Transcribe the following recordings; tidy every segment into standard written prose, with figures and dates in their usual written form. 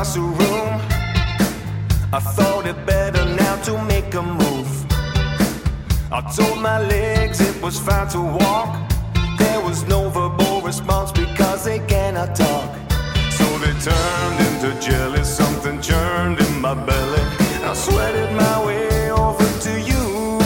across the room. I thought it better now to make a move. I told my legs it was fine to walk. There was no verbal response because they cannot talk. So they turned into jelly, something churned in my belly. I sweated my way over to you.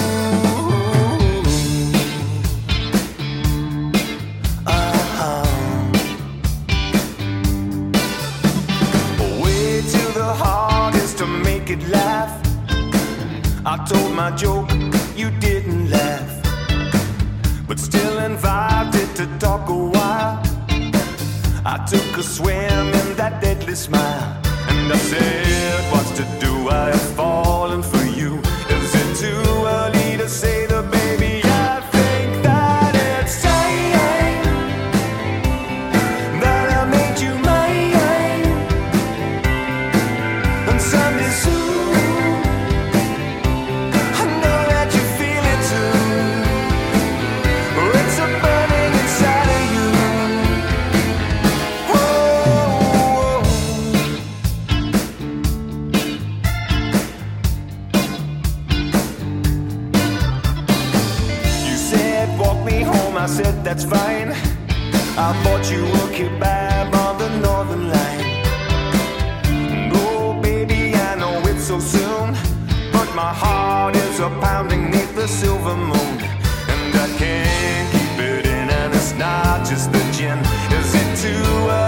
Way to the heart is to make it laugh. I told my joke, you didn't laugh, but still invited to talk a while. I took a swim in that deadly smile, and I said, what's to do? I have fallen for you. Is it too early to say that, baby? I think that it's time that I made you mine, and someday soon I know that you feel it too. It's a burning inside of you. You said walk me home, I said that's fine. I bought you a kebab on the Northern Line. Oh baby, I know it's so soon, but my heart is a pounding neath the silver moon, and I can't keep it in, and it's not just the gin. Is it too